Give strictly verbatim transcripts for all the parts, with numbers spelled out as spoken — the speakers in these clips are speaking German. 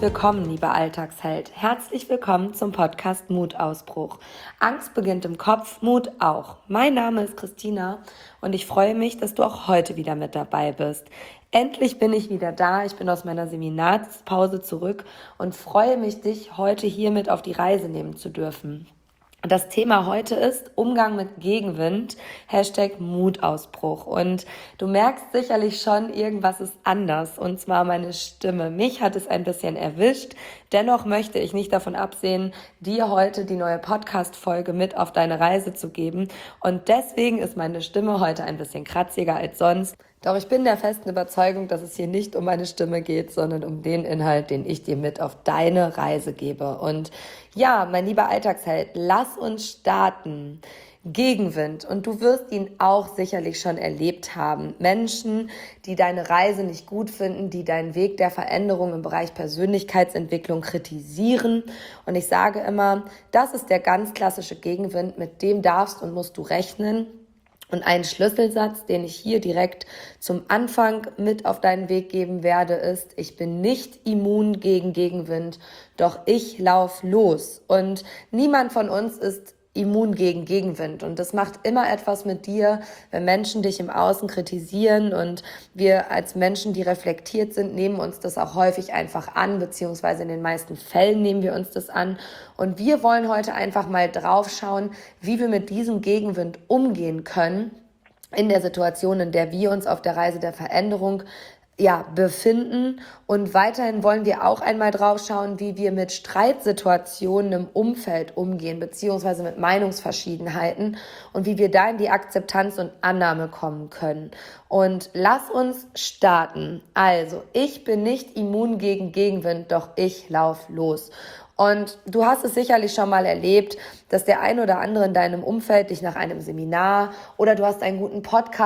willkommen, lieber Alltagsheld. Herzlich willkommen zum Podcast Mutausbruch. Angst beginnt im Kopf, Mut auch. Mein Name ist Christina und ich freue mich, dass du auch heute wieder mit dabei bist. Endlich bin ich wieder da. Ich bin aus meiner Seminarpause zurück und freue mich, dich heute hiermit auf die Reise nehmen zu dürfen. Das Thema heute ist Umgang mit Gegenwind, Hashtag Mutausbruch. Und du merkst sicherlich schon, irgendwas ist anders, und zwar meine Stimme. Mich hat es ein bisschen erwischt. Dennoch möchte ich nicht davon absehen, dir heute die neue Podcast-Folge mit auf deine Reise zu geben. Und deswegen ist meine Stimme heute ein bisschen kratziger als sonst. Doch ich bin der festen Überzeugung, dass es hier nicht um meine Stimme geht, sondern um den Inhalt, den ich dir mit auf deine Reise gebe. Und ja, mein lieber Alltagsheld, lass uns starten. Gegenwind. Und du wirst ihn auch sicherlich schon erlebt haben. Menschen, die deine Reise nicht gut finden, die deinen Weg der Veränderung im Bereich Persönlichkeitsentwicklung kritisieren. Und ich sage immer, das ist der ganz klassische Gegenwind, mit dem darfst und musst du rechnen. Und ein Schlüsselsatz, den ich hier direkt zum Anfang mit auf deinen Weg geben werde, ist: Ich bin nicht immun gegen Gegenwind, doch ich lauf los. Und niemand von uns ist immun gegen Gegenwind. Und das macht immer etwas mit dir, wenn Menschen dich im Außen kritisieren. Und wir als Menschen, die reflektiert sind, nehmen uns das auch häufig einfach an, beziehungsweise in den meisten Fällen nehmen wir uns das an. Und wir wollen heute einfach mal drauf schauen, wie wir mit diesem Gegenwind umgehen können in der Situation, in der wir uns auf der Reise der Veränderung ja, befinden. Und weiterhin wollen wir auch einmal drauf schauen, wie wir mit Streitsituationen im Umfeld umgehen, beziehungsweise mit Meinungsverschiedenheiten, und wie wir da in die Akzeptanz und Annahme kommen können. Und lass uns starten. Also, ich bin nicht immun gegen Gegenwind, doch ich lauf los. Und du hast es sicherlich schon mal erlebt, dass der ein oder andere in deinem Umfeld dich nach einem Seminar oder du hast einen guten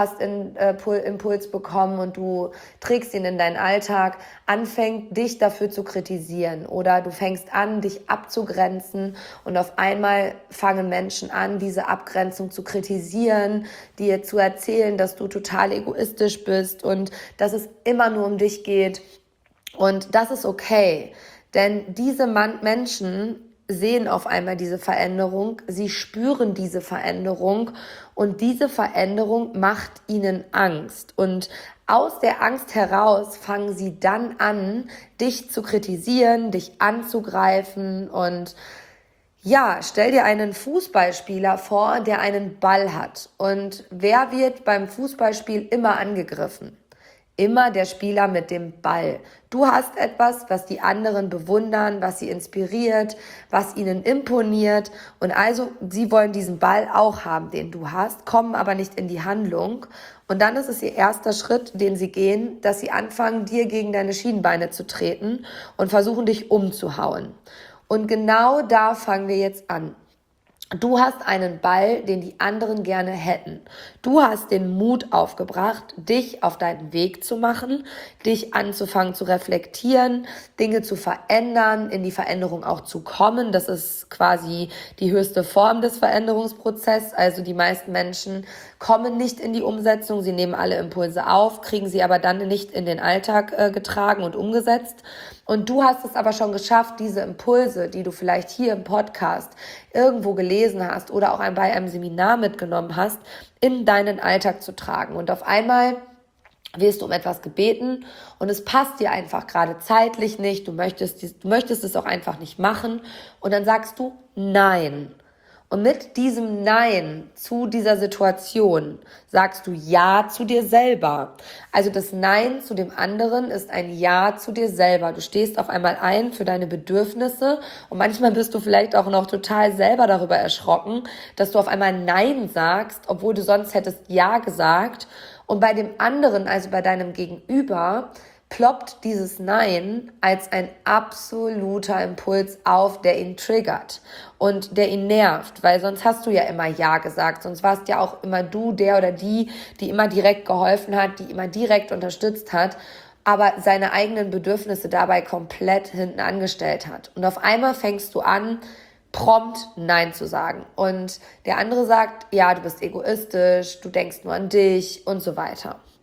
Podcast-Impuls bekommen und du trägst ihn in deinen Alltag, anfängt, dich dafür zu kritisieren, oder du fängst an, dich abzugrenzen, und auf einmal fangen Menschen an, diese Abgrenzung zu kritisieren, dir zu erzählen, dass du total egoistisch bist und dass es immer nur um dich geht. Und das ist okay. Denn diese Man- Menschen sehen auf einmal diese Veränderung, sie spüren diese Veränderung, und diese Veränderung macht ihnen Angst. Und aus der Angst heraus fangen sie dann an, dich zu kritisieren, dich anzugreifen. Und ja, stell dir einen Fußballspieler vor, der einen Ball hat. Und wer wird beim Fußballspiel immer angegriffen? Immer der Spieler mit dem Ball. Du hast etwas, was die anderen bewundern, was sie inspiriert, was ihnen imponiert. Und also, sie wollen diesen Ball auch haben, den du hast, kommen aber nicht in die Handlung. Und dann ist es ihr erster Schritt, den sie gehen, dass sie anfangen, dir gegen deine Schienbeine zu treten und versuchen, dich umzuhauen. Und genau da fangen wir jetzt an. Du hast einen Ball, den die anderen gerne hätten. Du hast den Mut aufgebracht, dich auf deinen Weg zu machen, dich anzufangen zu reflektieren, Dinge zu verändern, in die Veränderung auch zu kommen. Das ist quasi die höchste Form des Veränderungsprozesses. Also die meisten Menschen kommen nicht in die Umsetzung, sie nehmen alle Impulse auf, kriegen sie aber dann nicht in den Alltag äh, getragen und umgesetzt. Und du hast es aber schon geschafft, diese Impulse, die du vielleicht hier im Podcast irgendwo gelesen hast oder auch bei einem Seminar mitgenommen hast, in deinen Alltag zu tragen. Und auf einmal wirst du um etwas gebeten und es passt dir einfach gerade zeitlich nicht, du möchtest, du möchtest es auch einfach nicht machen, und dann sagst du Nein. Und mit diesem Nein zu dieser Situation sagst du Ja zu dir selber. Also das Nein zu dem anderen ist ein Ja zu dir selber. Du stehst auf einmal ein für deine Bedürfnisse, und manchmal bist du vielleicht auch noch total selber darüber erschrocken, dass du auf einmal Nein sagst, obwohl du sonst hättest Ja gesagt. Und bei dem anderen, also bei deinem Gegenüber, ploppt dieses Nein als ein absoluter Impuls auf, der ihn triggert und der ihn nervt, weil sonst hast du ja immer Ja gesagt, sonst warst ja auch immer du der oder die, die immer direkt geholfen hat, die immer direkt unterstützt hat, aber seine eigenen Bedürfnisse dabei komplett hinten angestellt hat. Und auf einmal fängst du an, prompt Nein zu sagen. Und der andere sagt, ja, du bist egoistisch, du denkst nur an dich und so weiter.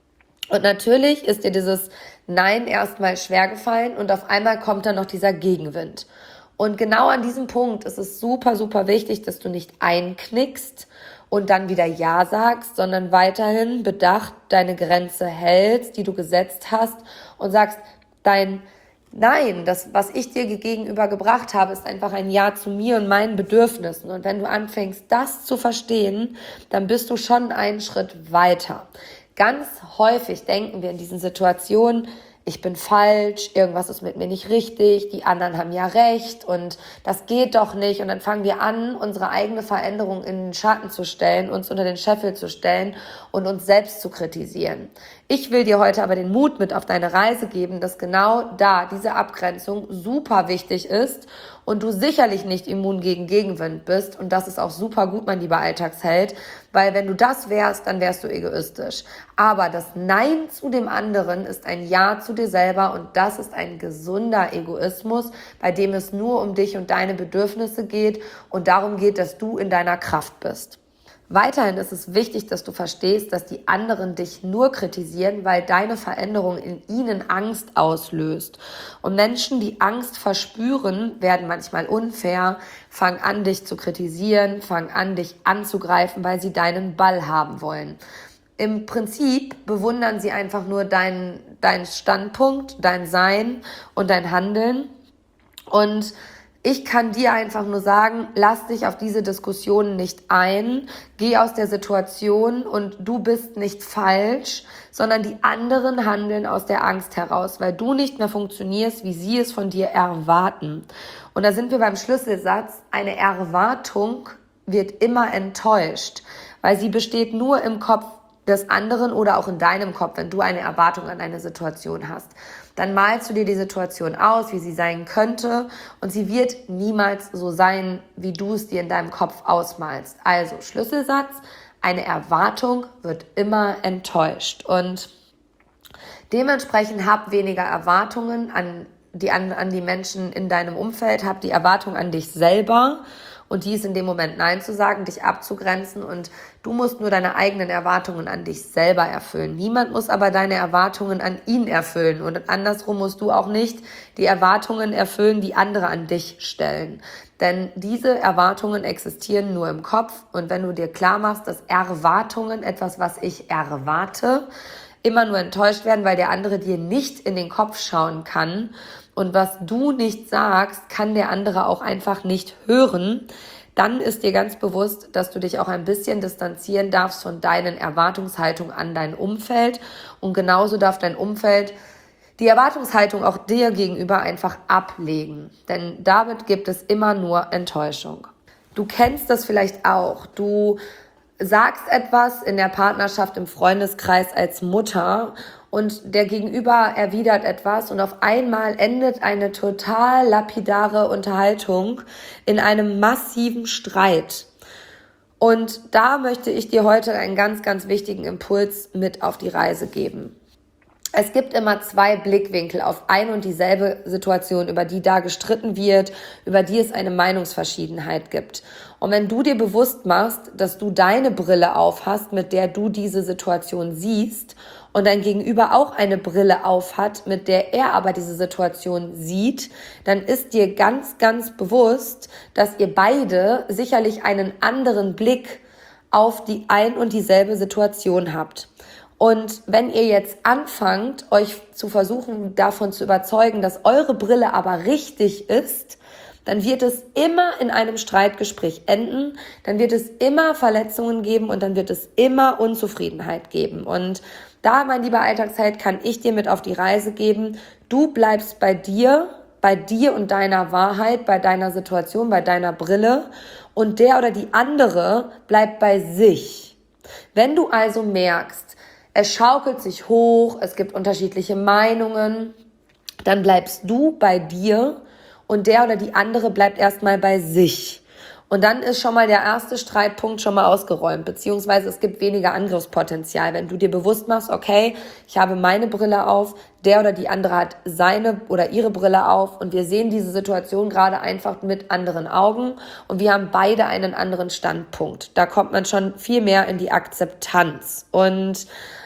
Und natürlich ist dir dieses Nein erstmal schwer gefallen und auf einmal kommt dann noch dieser Gegenwind. Und genau an diesem Punkt ist es super, super wichtig, dass du nicht einknickst und dann wieder Ja sagst, sondern weiterhin bedacht deine Grenze hältst, die du gesetzt hast und sagst, dein Nein, das, was ich dir gegenüber gebracht habe, ist einfach ein Ja zu mir und meinen Bedürfnissen. Und wenn du anfängst, das zu verstehen, dann bist du schon einen Schritt weiter. Ganz häufig denken wir in diesen Situationen, ich bin falsch, irgendwas ist mit mir nicht richtig, die anderen haben ja recht und das geht doch nicht. Und dann fangen wir an, unsere eigene Veränderung in den Schatten zu stellen, uns unter den Scheffel zu stellen und uns selbst zu kritisieren. Ich will dir heute aber den Mut mit auf deine Reise geben, dass genau da diese Abgrenzung super wichtig ist und du sicherlich nicht immun gegen Gegenwind bist. Und das ist auch super gut, mein lieber Alltagsheld, weil wenn du das wärst, dann wärst du egoistisch. Aber das Nein zu dem anderen ist ein Ja zu dir selber und das ist ein gesunder Egoismus, bei dem es nur um dich und deine Bedürfnisse geht und darum geht, dass du in deiner Kraft bist. Weiterhin ist es wichtig, dass du verstehst, dass die anderen dich nur kritisieren, weil deine Veränderung in ihnen Angst auslöst. Und Menschen, die Angst verspüren, werden manchmal unfair, fangen an, dich zu kritisieren, fangen an, dich anzugreifen, weil sie deinen Ball haben wollen. Im Prinzip bewundern sie einfach nur deinen, deinen Standpunkt, dein Sein und dein Handeln. Und ich kann dir einfach nur sagen, lass dich auf diese Diskussion nicht ein, geh aus der Situation und du bist nicht falsch, sondern die anderen handeln aus der Angst heraus, weil du nicht mehr funktionierst, wie sie es von dir erwarten. Und da sind wir beim Schlüsselsatz, eine Erwartung wird immer enttäuscht, weil sie besteht nur im Kopf des anderen oder auch in deinem Kopf, wenn du eine Erwartung an eine Situation hast. Dann malst du dir die Situation aus, wie sie sein könnte und sie wird niemals so sein, wie du es dir in deinem Kopf ausmalst. Also Schlüsselsatz, eine Erwartung wird immer enttäuscht und dementsprechend hab weniger Erwartungen an die, an, an die Menschen in deinem Umfeld, hab die Erwartung an dich selber. Und die ist in dem Moment Nein zu sagen, dich abzugrenzen und du musst nur deine eigenen Erwartungen an dich selber erfüllen. Niemand muss aber deine Erwartungen an ihn erfüllen und andersrum musst du auch nicht die Erwartungen erfüllen, die andere an dich stellen. Denn diese Erwartungen existieren nur im Kopf und wenn du dir klar machst, dass Erwartungen, etwas, was ich erwarte, immer nur enttäuscht werden, weil der andere dir nicht in den Kopf schauen kann. Und was du nicht sagst, kann der andere auch einfach nicht hören. Dann ist dir ganz bewusst, dass du dich auch ein bisschen distanzieren darfst von deinen Erwartungshaltungen an dein Umfeld. Und genauso darf dein Umfeld die Erwartungshaltung auch dir gegenüber einfach ablegen. Denn damit gibt es immer nur Enttäuschung. Du kennst das vielleicht auch. Du sagst etwas in der Partnerschaft, im Freundeskreis als Mutter und der Gegenüber erwidert etwas und auf einmal endet eine total lapidare Unterhaltung in einem massiven Streit. Und da möchte ich dir heute einen ganz, ganz wichtigen Impuls mit auf die Reise geben. Es gibt immer zwei Blickwinkel auf ein und dieselbe Situation, über die da gestritten wird, über die es eine Meinungsverschiedenheit gibt. Und wenn du dir bewusst machst, dass du deine Brille aufhast, mit der du diese Situation siehst, und dein Gegenüber auch eine Brille aufhat, mit der er aber diese Situation sieht, dann ist dir ganz, ganz bewusst, dass ihr beide sicherlich einen anderen Blick auf die ein und dieselbe Situation habt. Und wenn ihr jetzt anfangt, euch zu versuchen, davon zu überzeugen, dass eure Brille aber richtig ist, dann wird es immer in einem Streitgespräch enden, dann wird es immer Verletzungen geben und dann wird es immer Unzufriedenheit geben. Und da, mein lieber Alltagsheld, kann ich dir mit auf die Reise geben, du bleibst bei dir, bei dir und deiner Wahrheit, bei deiner Situation, bei deiner Brille und der oder die andere bleibt bei sich. Wenn du also merkst, es schaukelt sich hoch, es gibt unterschiedliche Meinungen, dann bleibst du bei dir und der oder die andere bleibt erstmal bei sich. Und dann ist schon mal der erste Streitpunkt schon mal ausgeräumt, beziehungsweise es gibt weniger Angriffspotenzial, wenn du dir bewusst machst, okay, ich habe meine Brille auf, der oder die andere hat seine oder ihre Brille auf und wir sehen diese Situation gerade einfach mit anderen Augen und wir haben beide einen anderen Standpunkt. Da kommt man schon viel mehr in die Akzeptanz und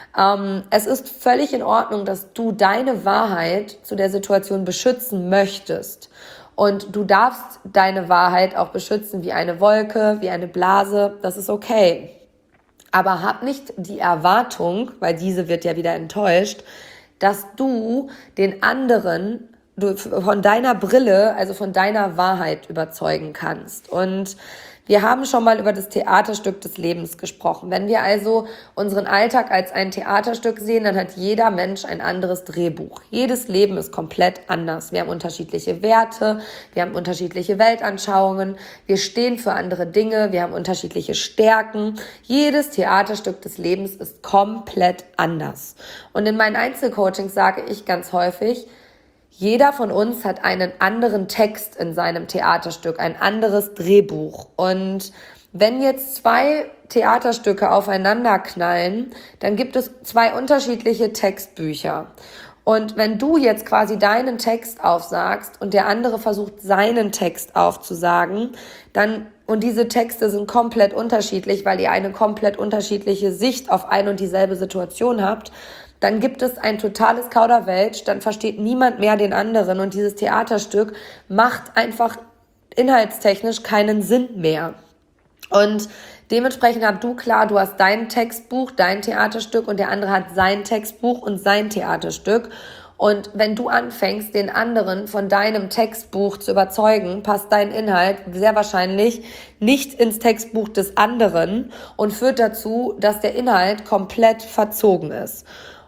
Ähm, es ist völlig in Ordnung, dass du deine Wahrheit zu der Situation beschützen möchtest. Und du darfst deine Wahrheit auch beschützen wie eine Wolke, wie eine Blase. Das ist okay. Aber hab nicht die Erwartung, weil diese wird ja wieder enttäuscht, dass du den anderen du von deiner Brille, also von deiner Wahrheit überzeugen kannst. Und wir haben schon mal über das Theaterstück des Lebens gesprochen. Wenn wir also unseren Alltag als ein Theaterstück sehen, dann hat jeder Mensch ein anderes Drehbuch. Jedes Leben ist komplett anders. Wir haben unterschiedliche Werte, wir haben unterschiedliche Weltanschauungen, wir stehen für andere Dinge, wir haben unterschiedliche Stärken. Jedes Theaterstück des Lebens ist komplett anders. Und in meinen Einzelcoachings sage ich ganz häufig, jeder von uns hat einen anderen Text in seinem Theaterstück, ein anderes Drehbuch. Und wenn jetzt zwei Theaterstücke aufeinander knallen, dann gibt es zwei unterschiedliche Textbücher. Und wenn du jetzt quasi deinen Text aufsagst und der andere versucht, seinen Text aufzusagen, dann, und diese Texte sind komplett unterschiedlich, weil ihr eine komplett unterschiedliche Sicht auf eine und dieselbe Situation habt, dann gibt es ein totales Kauderwelsch, dann versteht niemand mehr den anderen und dieses Theaterstück macht einfach inhaltstechnisch keinen Sinn mehr. Und dementsprechend hab du klar, du hast dein Textbuch, dein Theaterstück und der andere hat sein Textbuch und sein Theaterstück. Und wenn du anfängst, den anderen von deinem Textbuch zu überzeugen, passt dein Inhalt sehr wahrscheinlich nicht ins Textbuch des anderen und führt dazu, dass der Inhalt komplett verzogen ist.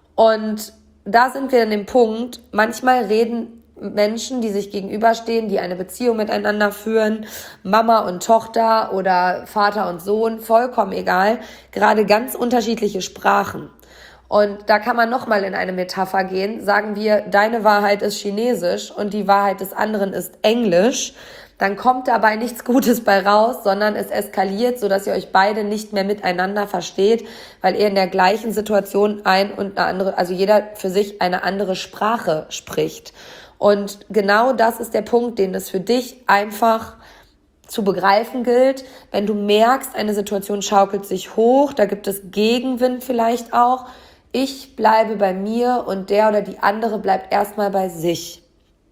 Und da sind wir an dem Punkt, manchmal reden Menschen, die sich gegenüberstehen, die eine Beziehung miteinander führen, Mama und Tochter oder Vater und Sohn, vollkommen egal, gerade ganz unterschiedliche Sprachen. Und da kann man nochmal in eine Metapher gehen, sagen wir, deine Wahrheit ist Chinesisch und die Wahrheit des anderen ist Englisch, dann kommt dabei nichts Gutes bei raus, sondern es eskaliert, sodass ihr euch beide nicht mehr miteinander versteht, weil ihr in der gleichen Situation ein und eine andere, also jeder für sich eine andere Sprache spricht. Und genau das ist der Punkt, den es für dich einfach zu begreifen gilt. Wenn du merkst, eine Situation schaukelt sich hoch, da gibt es Gegenwind vielleicht auch. Ich bleibe bei mir und der oder die andere bleibt erstmal bei sich.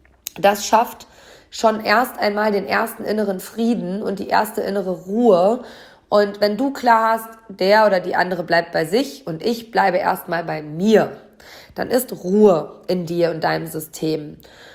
Das schafft schon erst einmal den ersten inneren Frieden und die erste innere Ruhe. Und wenn du klar hast, der oder die andere bleibt bei sich und ich bleibe erstmal bei mir, dann ist Ruhe in dir und deinem System.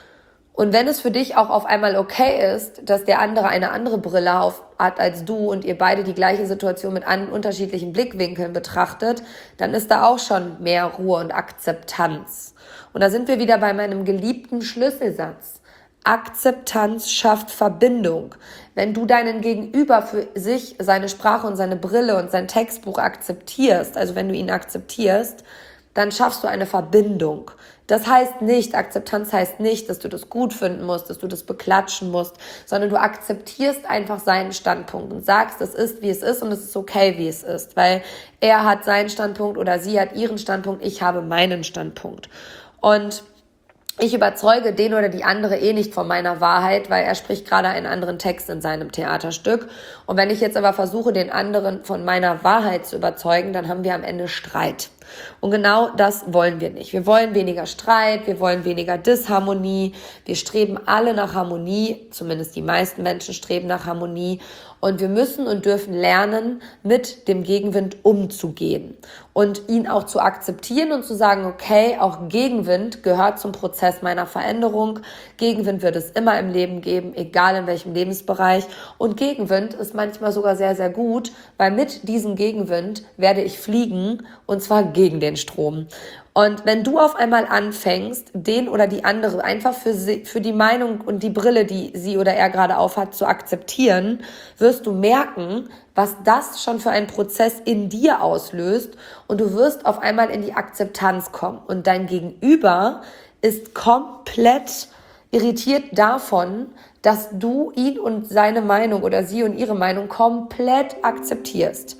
Und wenn es für dich auch auf einmal okay ist, dass der andere eine andere Brille auf hat als du und ihr beide die gleiche Situation mit an unterschiedlichen Blickwinkeln betrachtet, dann ist da auch schon mehr Ruhe und Akzeptanz. Und da sind wir wieder bei meinem geliebten Schlüsselsatz. Akzeptanz schafft Verbindung. Wenn du deinen Gegenüber für sich, seine Sprache und seine Brille und sein Textbuch akzeptierst, also wenn du ihn akzeptierst, dann schaffst du eine Verbindung. Das heißt nicht, Akzeptanz heißt nicht, dass du das gut finden musst, dass du das beklatschen musst, sondern du akzeptierst einfach seinen Standpunkt und sagst, es ist, wie es ist und es ist okay, wie es ist, weil er hat seinen Standpunkt oder sie hat ihren Standpunkt, ich habe meinen Standpunkt. Und ich überzeuge den oder die andere eh nicht von meiner Wahrheit, weil er spricht gerade einen anderen Text in seinem Theaterstück. Und wenn ich jetzt aber versuche, den anderen von meiner Wahrheit zu überzeugen, dann haben wir am Ende Streit. Und genau das wollen wir nicht. Wir wollen weniger Streit, wir wollen weniger Disharmonie. Wir streben alle nach Harmonie, zumindest die meisten Menschen streben nach Harmonie. Und wir müssen und dürfen lernen, mit dem Gegenwind umzugehen und ihn auch zu akzeptieren und zu sagen, okay, auch Gegenwind gehört zum Prozess meiner Veränderung. Gegenwind wird es immer im Leben geben, egal in welchem Lebensbereich. Und Gegenwind ist manchmal sogar sehr, sehr gut, weil mit diesem Gegenwind werde ich fliegen und zwar gegen den Strom. Und wenn du auf einmal anfängst, den oder die andere einfach für sie, für die Meinung und die Brille, die sie oder er gerade aufhat, zu akzeptieren, wirst du merken, was das schon für einen Prozess in dir auslöst und du wirst auf einmal in die Akzeptanz kommen. Und dein Gegenüber ist komplett irritiert davon, dass du ihn und seine Meinung oder sie und ihre Meinung komplett akzeptierst.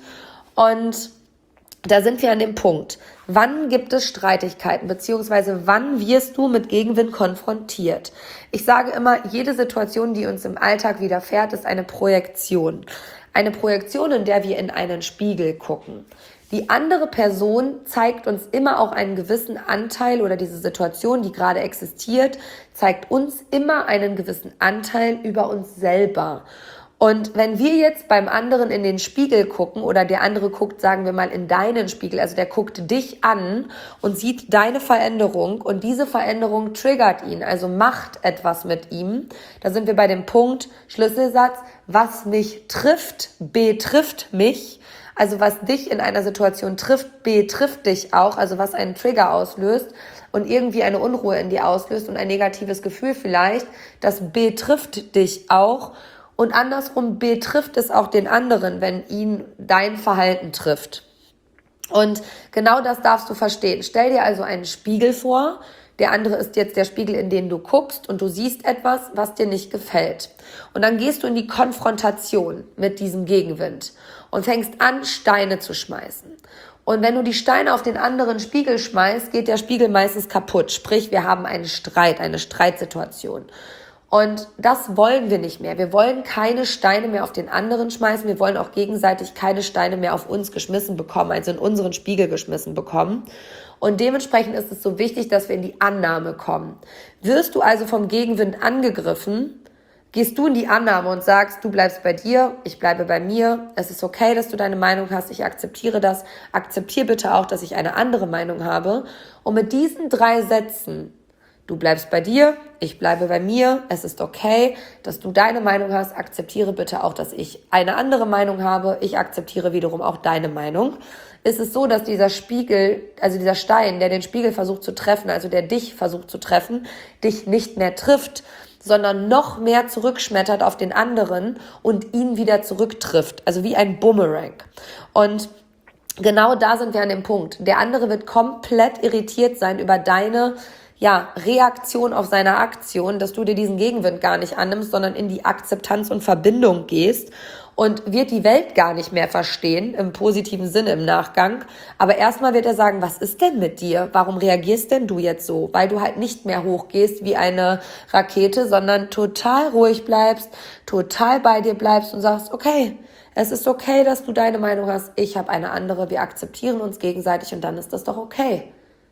Und da sind wir an dem Punkt. Wann gibt es Streitigkeiten, beziehungsweise wann wirst du mit Gegenwind konfrontiert? Ich sage immer, jede Situation, die uns im Alltag widerfährt, ist eine Projektion. Eine Projektion, in der wir in einen Spiegel gucken. Die andere Person zeigt uns immer auch einen gewissen Anteil oder diese Situation, die gerade existiert, zeigt uns immer einen gewissen Anteil über uns selber. Und wenn wir jetzt beim anderen in den Spiegel gucken oder der andere guckt, sagen wir mal, in deinen Spiegel, also der guckt dich an und sieht deine Veränderung und diese Veränderung triggert ihn, also macht etwas mit ihm, da sind wir bei dem Punkt, Schlüsselsatz, was mich trifft, betrifft mich. Also was dich in einer Situation trifft, betrifft dich auch, also was einen Trigger auslöst und irgendwie eine Unruhe in dir auslöst und ein negatives Gefühl vielleicht, das betrifft dich auch. Und andersrum betrifft es auch den anderen, wenn ihn dein Verhalten trifft. Und genau das darfst du verstehen. Stell dir also einen Spiegel vor. Der andere ist jetzt der Spiegel, in den du guckst und du siehst etwas, was dir nicht gefällt. Und dann gehst du in die Konfrontation mit diesem Gegenwind und fängst an, Steine zu schmeißen. Und wenn du die Steine auf den anderen Spiegel schmeißt, geht der Spiegel meistens kaputt. Sprich, wir haben einen Streit, eine Streitsituation. Und das wollen wir nicht mehr. Wir wollen keine Steine mehr auf den anderen schmeißen. Wir wollen auch gegenseitig keine Steine mehr auf uns geschmissen bekommen, also in unseren Spiegel geschmissen bekommen. Und dementsprechend ist es so wichtig, dass wir in die Annahme kommen. Wirst du also vom Gegenwind angegriffen, gehst du in die Annahme und sagst, du bleibst bei dir, ich bleibe bei mir. Es ist okay, dass du deine Meinung hast. Ich akzeptiere das. Akzeptiere bitte auch, dass ich eine andere Meinung habe. Und mit diesen drei Sätzen, du bleibst bei dir, ich bleibe bei mir, es ist okay, dass du deine Meinung hast, akzeptiere bitte auch, dass ich eine andere Meinung habe, ich akzeptiere wiederum auch deine Meinung. Ist es so, dass dieser Spiegel, also dieser Stein, der den Spiegel versucht zu treffen, also der dich versucht zu treffen, dich nicht mehr trifft, sondern noch mehr zurückschmettert auf den anderen und ihn wieder zurücktrifft, also wie ein Boomerang. Und genau da sind wir an dem Punkt. Der andere wird komplett irritiert sein über deine ja, Reaktion auf seine Aktion, dass du dir diesen Gegenwind gar nicht annimmst, sondern in die Akzeptanz und Verbindung gehst und wird die Welt gar nicht mehr verstehen, im positiven Sinne im Nachgang. Aber erstmal wird er sagen, was ist denn mit dir? Warum reagierst denn du jetzt so? Weil du halt nicht mehr hochgehst wie eine Rakete, sondern total ruhig bleibst, total bei dir bleibst und sagst, okay, es ist okay, dass du deine Meinung hast, ich habe eine andere, wir akzeptieren uns gegenseitig und dann ist das doch okay.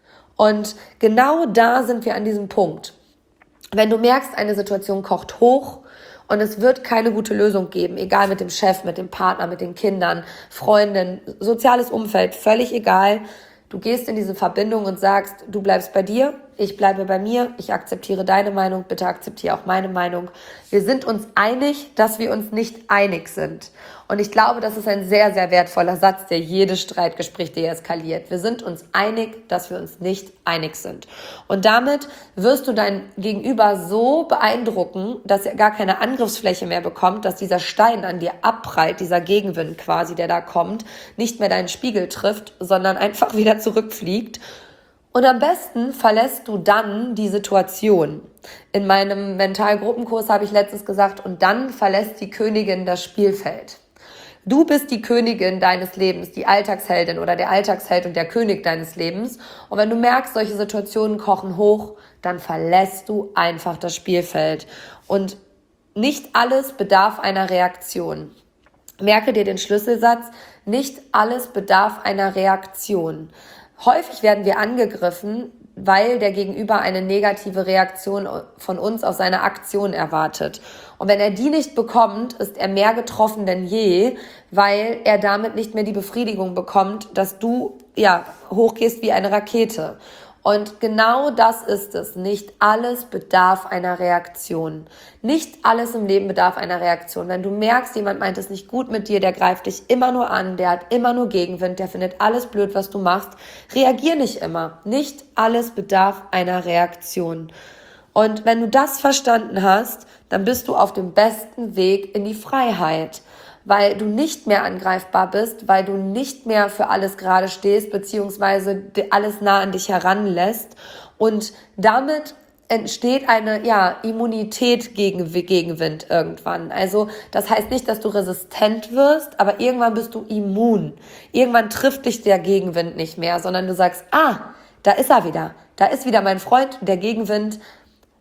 Und genau da sind wir an diesem Punkt. Wenn du merkst, eine Situation kocht hoch und es wird keine gute Lösung geben, egal mit dem Chef, mit dem Partner, mit den Kindern, Freundin, soziales Umfeld, völlig egal. Du gehst in diese Verbindung und sagst, du bleibst bei dir, ich bleibe bei mir, ich akzeptiere deine Meinung, bitte akzeptiere auch meine Meinung. Wir sind uns einig, dass wir uns nicht einig sind. Und ich glaube, das ist ein sehr, sehr wertvoller Satz, der jedes Streitgespräch deeskaliert. Wir sind uns einig, dass wir uns nicht einig sind. Und damit wirst du dein Gegenüber so beeindrucken, dass er gar keine Angriffsfläche mehr bekommt, dass dieser Stein an dir abprallt, dieser Gegenwind quasi, der da kommt, nicht mehr deinen Spiegel trifft, sondern einfach wieder zurückfliegt. Und am besten verlässt du dann die Situation. In meinem Mentalgruppenkurs habe ich letztens gesagt, und dann verlässt die Königin das Spielfeld. Du bist die Königin deines Lebens, die Alltagsheldin oder der Alltagsheld und der König deines Lebens. Und wenn du merkst, solche Situationen kochen hoch, dann verlässt du einfach das Spielfeld. Und nicht alles bedarf einer Reaktion. Merke dir den Schlüsselsatz, nicht alles bedarf einer Reaktion. Häufig werden wir angegriffen, weil der Gegenüber eine negative Reaktion von uns auf seine Aktion erwartet. Und wenn er die nicht bekommt, ist er mehr getroffen denn je, weil er damit nicht mehr die Befriedigung bekommt, dass du ja hochgehst wie eine Rakete. Und genau das ist es. Nicht alles bedarf einer Reaktion. Nicht alles im Leben bedarf einer Reaktion. Wenn du merkst, jemand meint es nicht gut mit dir, der greift dich immer nur an, der hat immer nur Gegenwind, der findet alles blöd, was du machst, reagier nicht immer. Nicht alles bedarf einer Reaktion. Und wenn du das verstanden hast, dann bist du auf dem besten Weg in die Freiheit. Weil du nicht mehr angreifbar bist, weil du nicht mehr für alles gerade stehst, beziehungsweise alles nah an dich heranlässt. Und damit entsteht eine ja Immunität gegen Gegenwind irgendwann. Also das heißt nicht, dass du resistent wirst, aber irgendwann bist du immun. Irgendwann trifft dich der Gegenwind nicht mehr, sondern du sagst, ah, da ist er wieder. Da ist wieder mein Freund, der Gegenwind.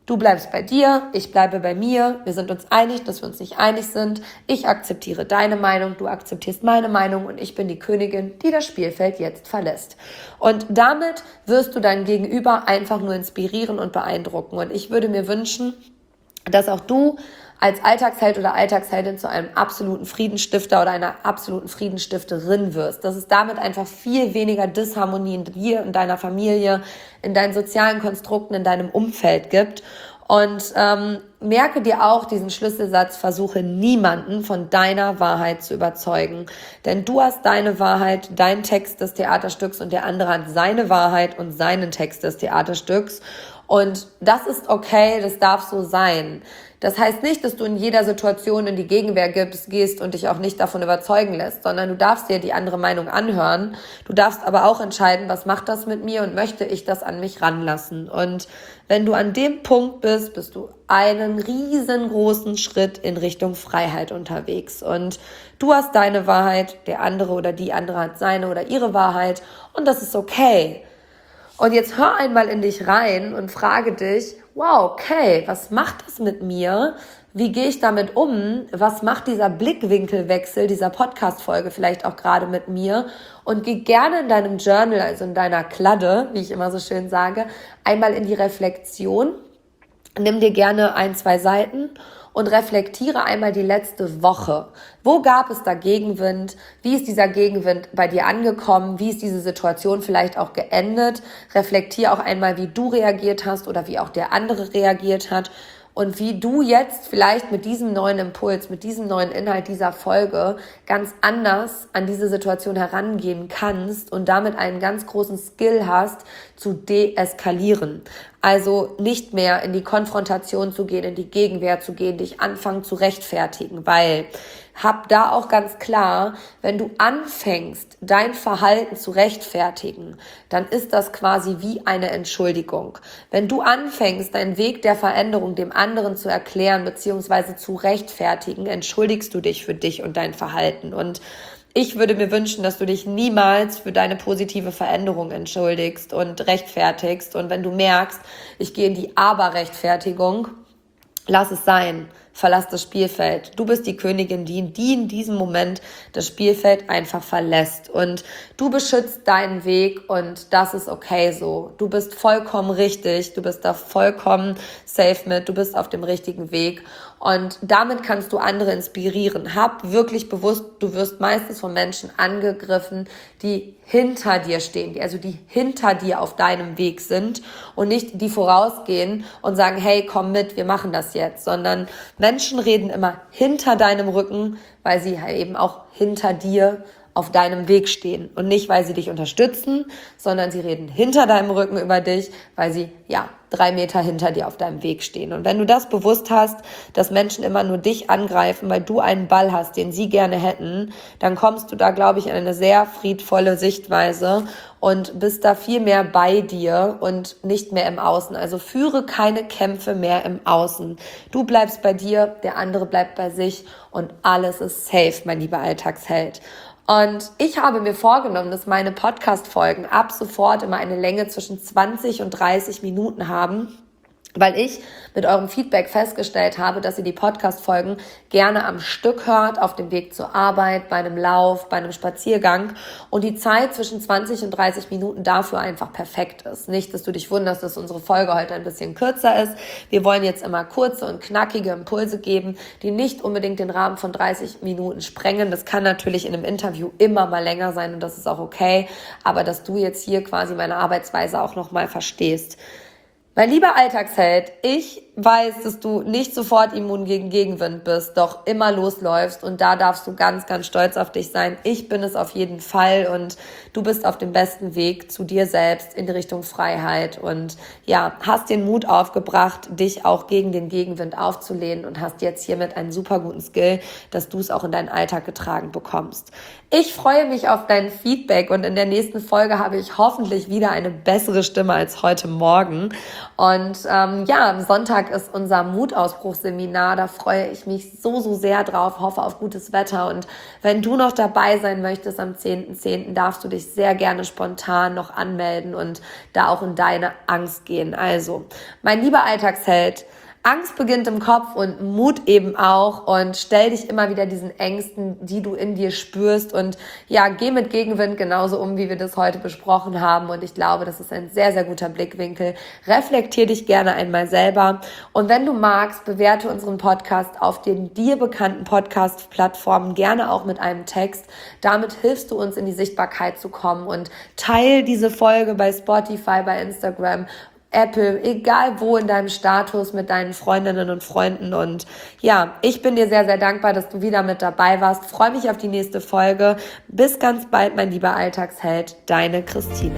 Du bleibst bei dir, ich bleibe bei mir, wir sind uns einig, dass wir uns nicht einig sind. Ich akzeptiere deine Meinung, du akzeptierst meine Meinung und ich bin die Königin, die das Spielfeld jetzt verlässt. Und damit wirst du dein Gegenüber einfach nur inspirieren und beeindrucken. Und ich würde mir wünschen, dass auch du als Alltagsheld oder Alltagsheldin zu einem absoluten Friedensstifter oder einer absoluten Friedensstifterin wirst. Dass es damit einfach viel weniger Disharmonie in dir, in deiner Familie, in deinen sozialen Konstrukten, in deinem Umfeld gibt. Und ähm, merke dir auch diesen Schlüsselsatz, versuche niemanden von deiner Wahrheit zu überzeugen. Denn du hast deine Wahrheit, dein Text des Theaterstücks und der andere hat seine Wahrheit und seinen Text des Theaterstücks. Und das ist okay, das darf so sein. Das heißt nicht, dass du in jeder Situation in die Gegenwehr gibst, gehst und dich auch nicht davon überzeugen lässt, sondern du darfst dir die andere Meinung anhören. Du darfst aber auch entscheiden, was macht das mit mir und möchte ich das an mich ranlassen. Und wenn du an dem Punkt bist, bist du einen riesengroßen Schritt in Richtung Freiheit unterwegs. Und du hast deine Wahrheit, der andere oder die andere hat seine oder ihre Wahrheit und das ist okay. Und jetzt hör einmal in dich rein und frage dich, wow, okay, was macht das mit mir? Wie gehe ich damit um? Was macht dieser Blickwinkelwechsel dieser Podcast-Folge vielleicht auch gerade mit mir? Und geh gerne in deinem Journal, also in deiner Kladde, wie ich immer so schön sage, einmal in die Reflexion. Nimm dir gerne ein, zwei Seiten und reflektiere einmal die letzte Woche. Wo gab es da Gegenwind? Wie ist dieser Gegenwind bei dir angekommen? Wie ist diese Situation vielleicht auch geendet? Reflektiere auch einmal, wie du reagiert hast oder wie auch der andere reagiert hat und wie du jetzt vielleicht mit diesem neuen Impuls, mit diesem neuen Inhalt dieser Folge ganz anders an diese Situation herangehen kannst und damit einen ganz großen Skill hast, zu deeskalieren. Also nicht mehr in die Konfrontation zu gehen, in die Gegenwehr zu gehen, dich anfangen zu rechtfertigen, weil hab da auch ganz klar, wenn du anfängst, dein Verhalten zu rechtfertigen, dann ist das quasi wie eine Entschuldigung. Wenn du anfängst, deinen Weg der Veränderung dem anderen zu erklären bzw. zu rechtfertigen, entschuldigst du dich für dich und dein Verhalten. Und ich würde mir wünschen, dass du dich niemals für deine positive Veränderung entschuldigst und rechtfertigst. Und wenn du merkst, ich gehe in die Aber-Rechtfertigung, lass es sein. Verlass das Spielfeld. Du bist die Königin, die, die in diesem Moment das Spielfeld einfach verlässt. Und du beschützt deinen Weg und das ist okay so. Du bist vollkommen richtig, du bist da vollkommen safe mit, du bist auf dem richtigen Weg. Und damit kannst du andere inspirieren. Hab wirklich bewusst, du wirst meistens von Menschen angegriffen, die hinter dir stehen, die also die hinter dir auf deinem Weg sind und nicht die vorausgehen und sagen, hey, komm mit, wir machen das jetzt, sondern Menschen reden immer hinter deinem Rücken, weil sie halt eben auch hinter dir auf deinem Weg stehen und nicht, weil sie dich unterstützen, sondern sie reden hinter deinem Rücken über dich, weil sie, ja, drei Meter hinter dir auf deinem Weg stehen. Und wenn du das bewusst hast, dass Menschen immer nur dich angreifen, weil du einen Ball hast, den sie gerne hätten, dann kommst du da, glaube ich, in eine sehr friedvolle Sichtweise und bist da viel mehr bei dir und nicht mehr im Außen. Also führe keine Kämpfe mehr im Außen. Du bleibst bei dir, der andere bleibt bei sich und alles ist safe, mein lieber Alltagsheld. Und ich habe mir vorgenommen, dass meine Podcast-Folgen ab sofort immer eine Länge zwischen zwanzig und dreißig Minuten haben, weil ich mit eurem Feedback festgestellt habe, dass ihr die Podcast-Folgen gerne am Stück hört, auf dem Weg zur Arbeit, bei einem Lauf, bei einem Spaziergang und die Zeit zwischen zwanzig und dreißig Minuten dafür einfach perfekt ist. Nicht, dass du dich wunderst, dass unsere Folge heute ein bisschen kürzer ist. Wir wollen jetzt immer kurze und knackige Impulse geben, die nicht unbedingt den Rahmen von dreißig Minuten sprengen. Das kann natürlich in einem Interview immer mal länger sein und das ist auch okay, aber dass du jetzt hier quasi meine Arbeitsweise auch nochmal verstehst. Mein lieber Alltagsheld, ich weiß, dass du nicht sofort immun gegen Gegenwind bist, doch immer losläufst und da darfst du ganz, ganz stolz auf dich sein. Ich bin es auf jeden Fall und du bist auf dem besten Weg zu dir selbst in Richtung Freiheit und ja, hast den Mut aufgebracht, dich auch gegen den Gegenwind aufzulehnen und hast jetzt hiermit einen super guten Skill, dass du es auch in deinen Alltag getragen bekommst. Ich freue mich auf dein Feedback und in der nächsten Folge habe ich hoffentlich wieder eine bessere Stimme als heute Morgen und ähm, ja, am Sonntag Freitag ist unser Mutausbruchseminar. Da freue ich mich so, so sehr drauf, hoffe auf gutes Wetter. Und wenn du noch dabei sein möchtest am zehnten zehnten, darfst du dich sehr gerne spontan noch anmelden und da auch in deine Angst gehen. Also, mein lieber Alltagsheld, Angst beginnt im Kopf und Mut eben auch, und stell dich immer wieder diesen Ängsten, die du in dir spürst, und ja, geh mit Gegenwind genauso um, wie wir das heute besprochen haben, und ich glaube, das ist ein sehr, sehr guter Blickwinkel. Reflektier dich gerne einmal selber, und wenn du magst, bewerte unseren Podcast auf den dir bekannten Podcast-Plattformen gerne auch mit einem Text. Damit hilfst du uns, in die Sichtbarkeit zu kommen, und teil diese Folge bei Spotify, bei Instagram, Apple, egal wo in deinem Status, mit deinen Freundinnen und Freunden. Und ja, ich bin dir sehr, sehr dankbar, dass du wieder mit dabei warst. Freue mich auf die nächste Folge. Bis ganz bald, mein lieber Alltagsheld, deine Christina.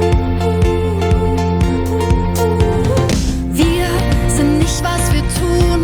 Wir sind nicht, was wir tun.